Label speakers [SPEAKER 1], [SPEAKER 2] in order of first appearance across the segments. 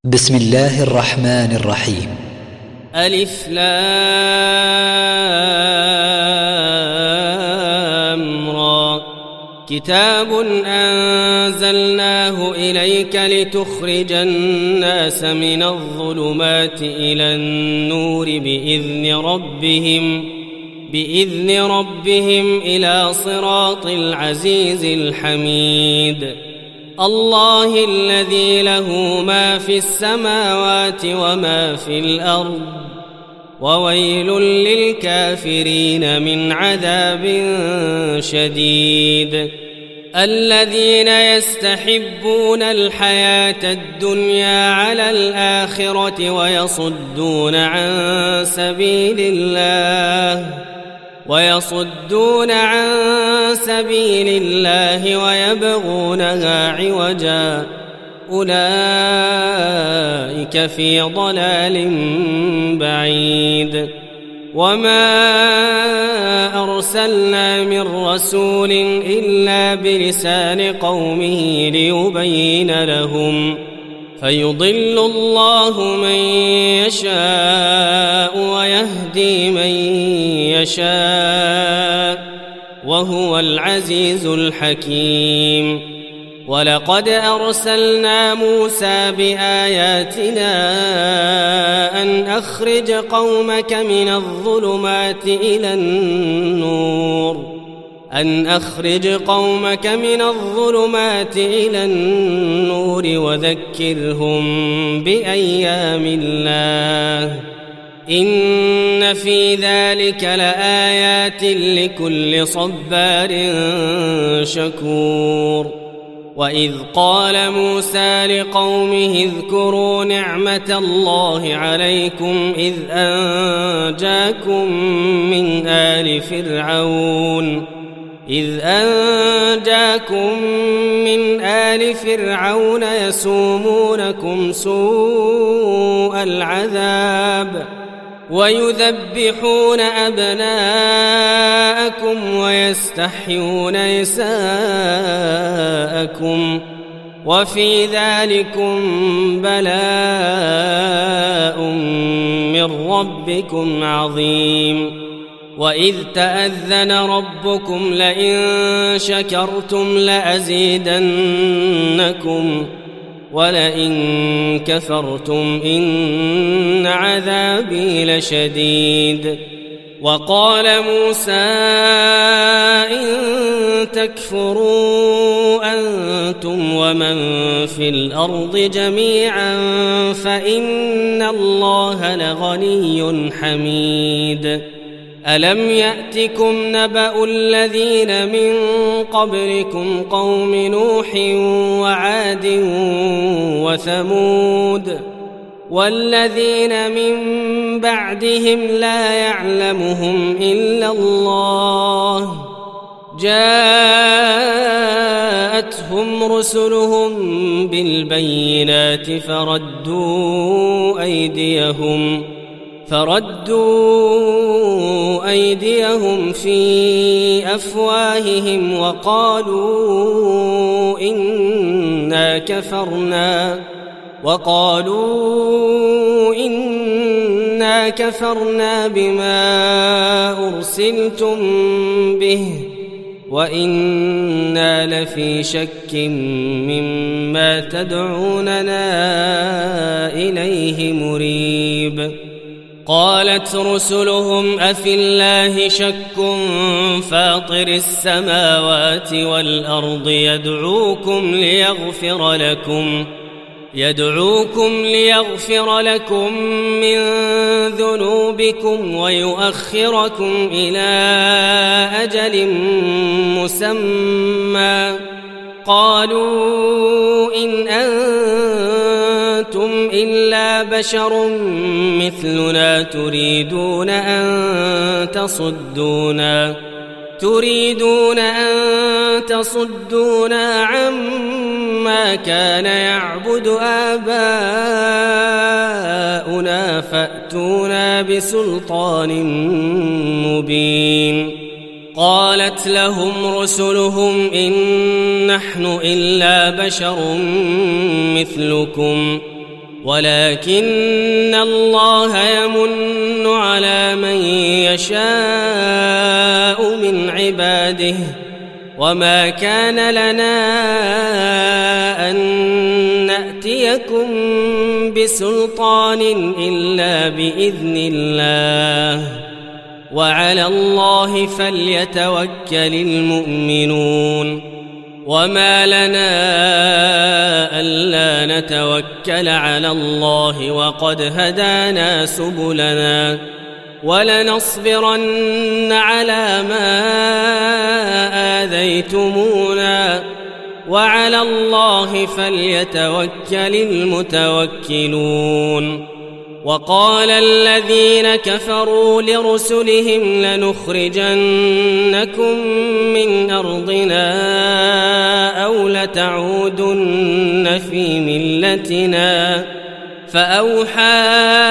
[SPEAKER 1] بسم الله الرحمن الرحيم.
[SPEAKER 2] ألف لام را. كتاب أنزلناه إليك لتخرج الناس من الظلمات إلى النور بإذن ربهم إلى صراط العزيز الحميد. الله الذي له ما في السماوات وما في الأرض وويل للكافرين من عذاب شديد. الذين يستحبون الحياة الدنيا على الآخرة ويصدون عن سبيل الله ويبغونها عوجا أولئك في ضلال بعيد. وما أرسلنا من رسول إلا بلسان قومه ليبين لهم فيضل الله من يشاء ويهدي من يشاء وهو العزيز الحكيم. ولقد أرسلنا موسى بآياتنا أن أخرج قومك من الظلمات إلى النور وذكرهم بأيام الله إن في ذلك لآيات لكل صبار شكور. وإذ قال موسى لقومه اذكروا نعمة الله عليكم إذ أنجاكم من آل فرعون يسومونكم سوء العذاب ويذبحون أبناءكم ويستحيون نساءكم وفي ذلكم بلاء من ربكم عظيم. وإذ تأذن ربكم لئن شكرتم لأزيدنكم ولئن كفرتم إن عذابي لشديد. وقال موسى إن تكفروا أنتم ومن في الأرض جميعا فإن الله لغني حميد. ألم يأتكم نبأ الذين من قبلكم قوم نوح وعاد وثمود والذين من بعدهم لا يعلمهم إلا الله جاءتهم رسلهم بالبينات فردوا أيديهم في أفواههم وقالوا إنا كفرنا بما أرسلتم به وإنا لفي شك مما تدعوننا إليه مريب. قالت رسلهم أفي الله شك فاطر السماوات والأرض يدعوكم ليغفر لكم من ذنوبكم ويؤخركم إلى أجل مسمى قالوا إن أنتم إلا بشر مثلنا تريدون أن تصدونا عما كان يعبد آباؤنا فأتونا بسلطان مبين. قالت لهم رسلهم إن نحن إلا بشر مثلكم ولكن الله يمن على من يشاء من عباده وما كان لنا أن نأتيكم بسلطان إلا بإذن الله وعلى الله فليتوكل المؤمنون وما لنا ألا نتوكل على الله وقد هدانا سبلنا ولنصبرن على ما آذيتمونا وعلى الله فليتوكل المتوكلون وقال الذين كفروا لرسلهم لنخرجنكم من أرضنا أو لتعودن في ملتنا فأوحى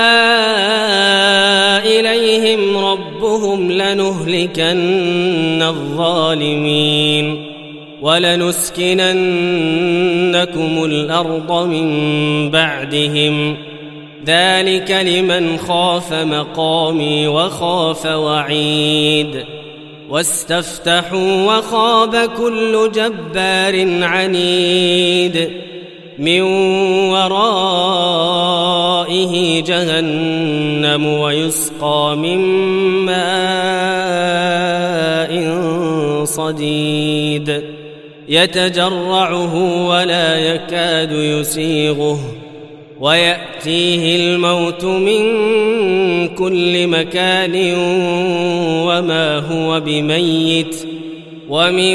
[SPEAKER 2] إليهم ربهم لنهلكن الظالمين ولنسكننكم الأرض من بعدهم ذلك لمن خاف مقامي وخاف وعيد واستفتحوا وخاب كل جبار عنيد من ورائه جهنم ويسقى من ماء صديد يتجرعه ولا يكاد يسيغه ويأتيه الموت من كل مكان وما هو بميت ومن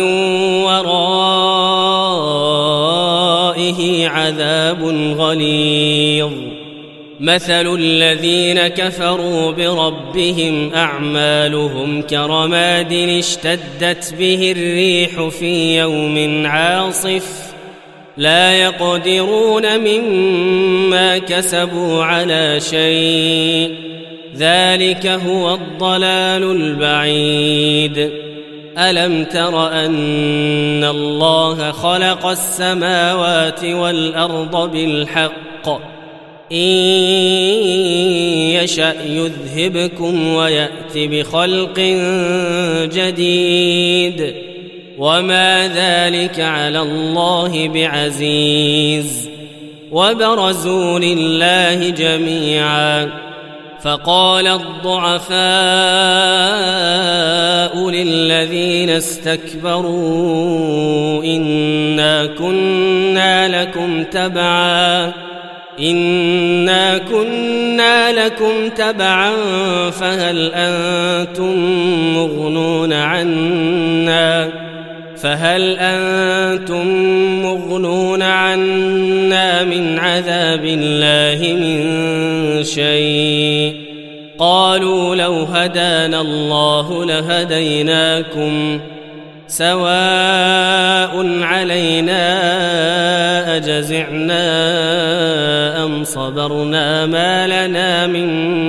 [SPEAKER 2] ورائه عذاب غليظ مثل الذين كفروا بربهم أعمالهم كرماد اشتدت به الريح في يوم عاصف لا يقدرون مما كسبوا على شيء ذلك هو الضلال البعيد ألم تر أن الله خلق السماوات والأرض بالحق إن يشأ يذهبكم ويأت بخلق جديد وما ذلك على الله بعزيز وبرزوا لله جميعا فقال الضعفاء للذين استكبروا إنا كنا لكم تبعا فهل أنتم مغنون عنا من عذاب الله من شيء قالوا لو هدانا الله لهديناكم سواء علينا أجزعنا أم صبرنا ما لنا من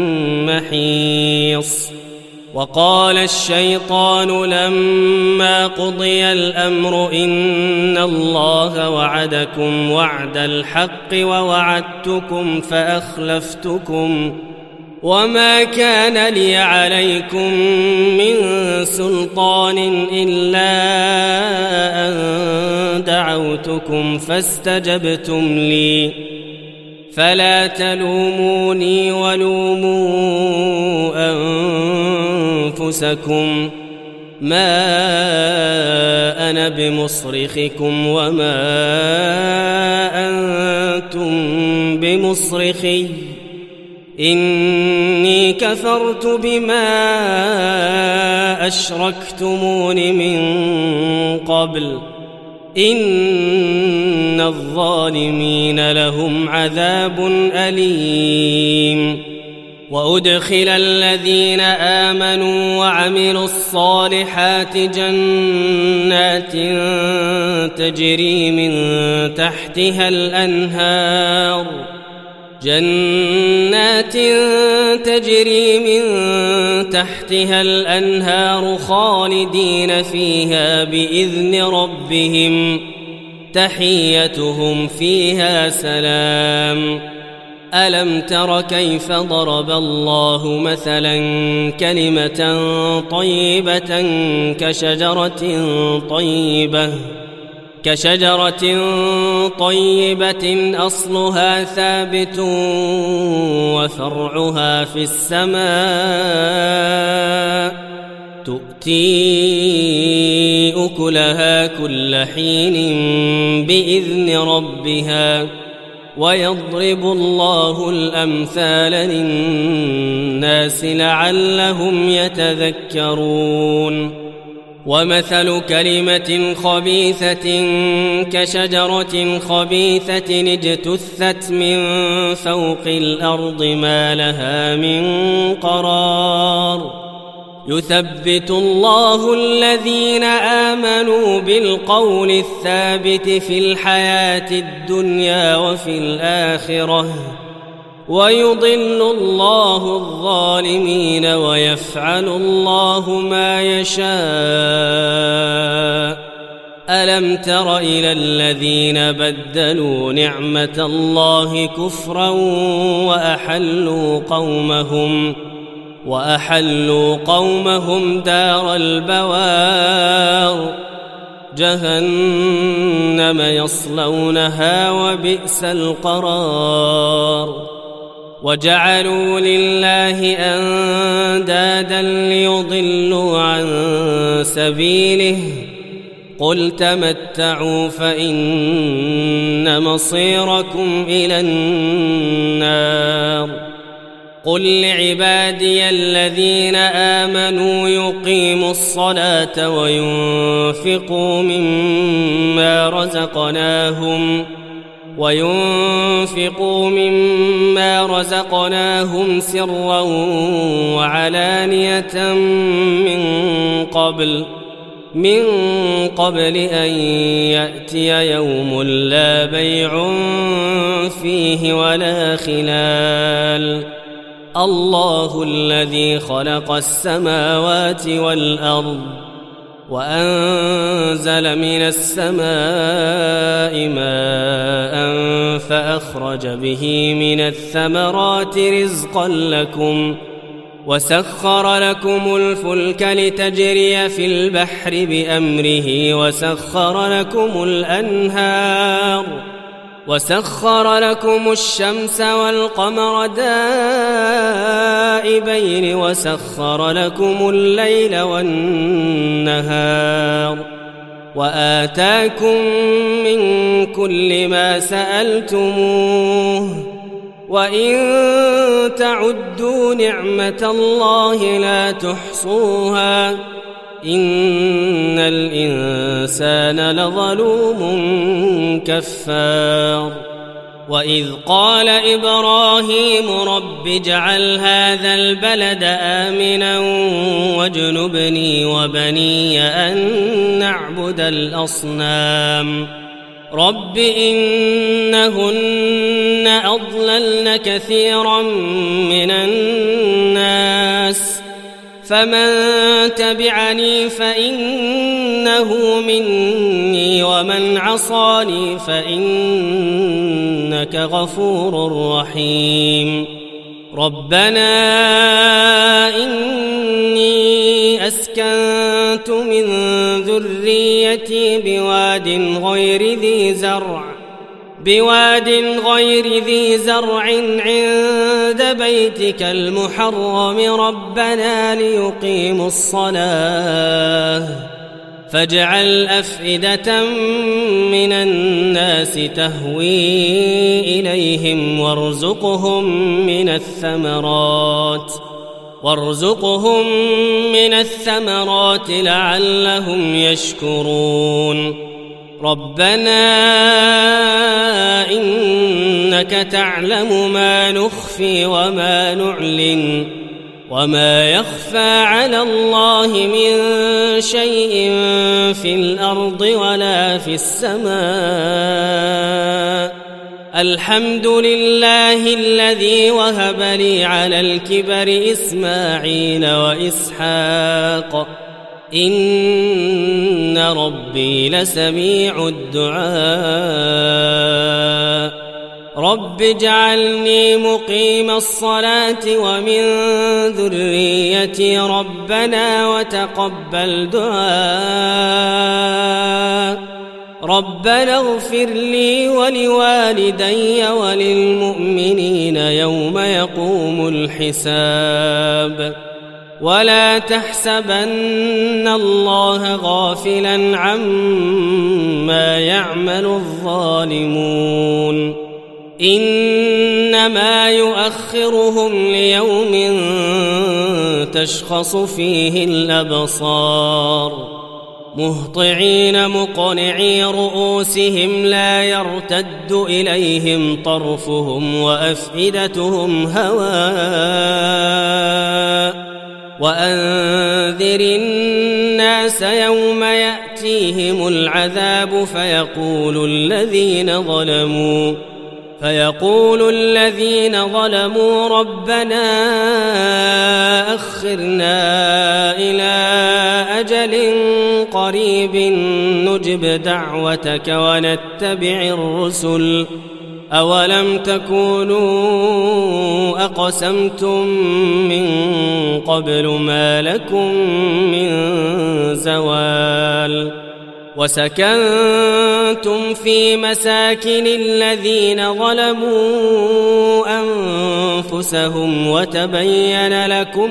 [SPEAKER 2] محيص وقال الشيطان لما قضي الأمر إن الله وعدكم وعد الحق ووعدتكم فأخلفتكم وما كان لي عليكم من سلطان إلا أن دعوتكم فاستجبتم لي فلا تلوموني ولوموا أنفسكم ما أنا بمصرخكم وما أنتم بمصرخي إني كفرت بما أشركتمون من قبل إن الظالمين لهم عذاب أليم وأدخل الذين آمنوا وعملوا الصالحات جنات تجري من تحتها الأنهار خالدين فيها بإذن ربهم تحيتهم فيها سلام ألم تر كيف ضرب الله مثلا كلمة طيبة كشجرة طيبة أصلها ثابت وفرعها في السماء تؤتي أكلها كل حين بإذن ربها ويضرب الله الأمثال للناس لعلهم يتذكرون ومثل كلمة خبيثة كشجرة خبيثة اجتثت من فوق الأرض ما لها من قرار يثبت الله الذين آمنوا بالقول الثابت في الحياة الدنيا وفي الآخرة ويضل الله الظالمين ويفعل الله ما يشاء ألم تر إلى الذين بدلوا نعمة الله كفرا وأحلوا قومهم دار البوار جهنم يصلونها وبئس القرار وجعلوا لله أندادا ليضلوا عن سبيله قل تمتعوا فإن مصيركم إلى النار قل لعبادي الذين آمنوا يقيموا الصلاة وينفقوا مما رزقناهم سرا وعلانية من قبل أن يأتي يوم لا بيع فيه ولا خلال الله الذي خلق السماوات والأرض وأنزل من السماء ماء فأخرج به من الثمرات رزقا لكم وسخر لكم الفلك لتجري في البحر بأمره وسخر لكم الشمس والقمر دائبين وسخر لكم الليل والنهار وآتاكم من كل ما سألتموه وإن تعدوا نعمة الله لا تحصوها إن الإنسان لظلوم كفار وإذ قال إبراهيم رب اجعل هذا البلد آمنا واجنبني وبني أن نعبد الأصنام رب إنهن أضللن كثيرا من الناس فمن تبعني فإنه مني ومن عصاني فإنك غفور رحيم ربنا إني أسكنت من ذريتي بواد غير ذي زرع عند بيتك المحرم ربنا ليقيموا الصلاة فاجعل أفئدة من الناس تهوي إليهم وارزقهم من الثمرات لعلهم يشكرون ربنا إنك تعلم ما نخفي وما نعلن وما يخفى على الله من شيء في الأرض ولا في السماء الحمد لله الذي وهب لي على الكبر إسماعيل وإسحاق إن ربي لسميع الدعاء رب اجعلني مقيم الصلاة ومن ذريتي ربنا وتقبل دعاء ربنا اغفر لي ولوالدي وللمؤمنين يوم يقوم الحساب ولا تحسبن الله غافلا عما يعمل الظالمون إنما يؤخرهم ليوم تشخص فيه الأبصار مهطعين مقنعي رؤوسهم لا يرتد إليهم طرفهم وأفئدتهم هواء وأنذر الناس يوم يأتيهم العذاب فيقول الذين ظلموا ربنا أخرنا إلى أجل قريب نجب دعوتك ونتبع الرسل أولم تكونوا أقسمتم من قبل ما لكم من زوال وسكنتم في مساكن الذين ظلموا أنفسهم وتبين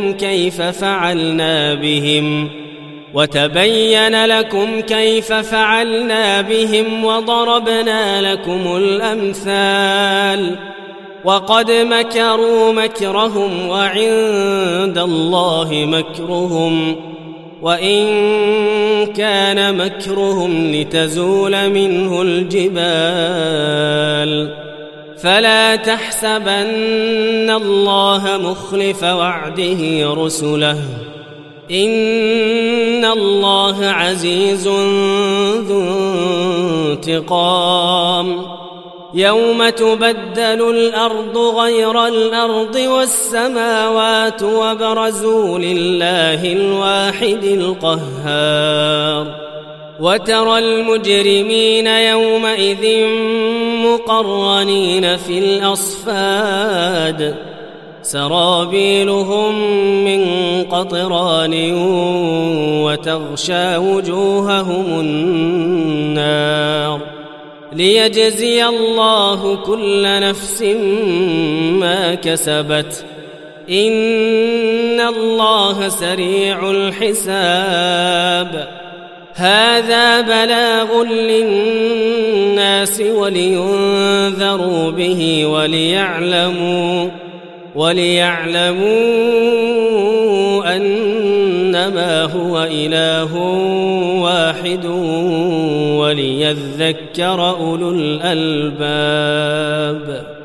[SPEAKER 2] لكم كيف فعلنا بهم وضربنا لكم الأمثال وقد مكروا مكرهم وعند الله مكرهم وإن كان مكرهم لتزول منه الجبال فلا تحسبن الله مخلف وعده رسله إن الله عزيز ذو انتقام يوم تبدل الأرض غير الأرض والسماوات وبرزوا لله الواحد القهار وترى المجرمين يومئذ مقرنين في الأصفاد سرابيلهم من قطران وتغشى وجوههم النار ليجزي الله كل نفس ما كسبت إن الله سريع الحساب هذا بلاغ للناس ولينذروا به وليعلموا أنما هو إله واحد وليذكر أولو الألباب